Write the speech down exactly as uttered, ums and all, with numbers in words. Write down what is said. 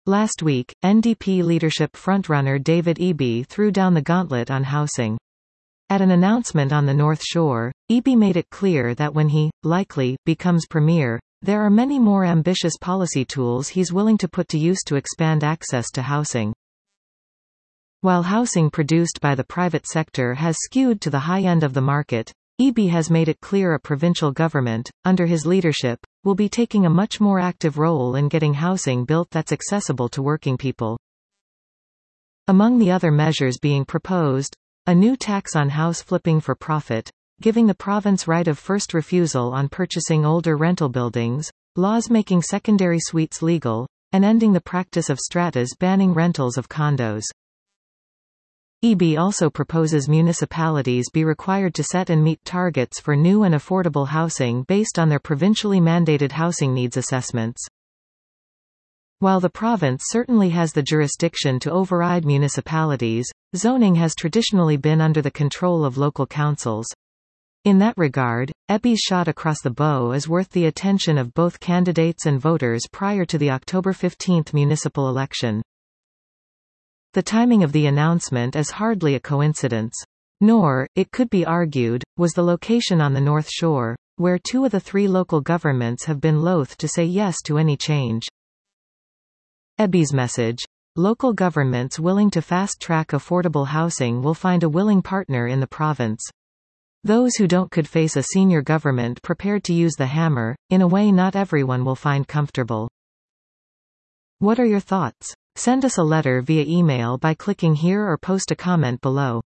Last week, N D P leadership frontrunner David Eby threw down the gauntlet on housing. At an announcement on the North Shore, Eby made it clear that when he, likely, becomes premier, there are many more ambitious policy tools he's willing to put to use to expand access to housing. While housing produced by the private sector has skewed to the high end of the market, Eby has made it clear a provincial government, under his leadership, will be taking a much more active role in getting housing built that's accessible to working people. Among the other measures being proposed, a new tax on house flipping for profit, giving the province right of first refusal on purchasing older rental buildings, laws making secondary suites legal, and ending the practice of stratas banning rentals of condos. Eby also proposes municipalities be required to set and meet targets for new and affordable housing based on their provincially mandated housing needs assessments. While the province certainly has the jurisdiction to override municipalities, zoning has traditionally been under the control of local councils. In that regard, Eby's shot across the bow is worth the attention of both candidates and voters prior to the October fifteenth municipal election. The timing of the announcement is hardly a coincidence. Nor, it could be argued, was the location on the North Shore, where two of the three local governments have been loath to say yes to any change. Eby's message: local governments willing to fast-track affordable housing will find a willing partner in the province. Those who don't could face a senior government prepared to use the hammer, in a way not everyone will find comfortable. What are your thoughts? Send us a letter via email by clicking here or post a comment below.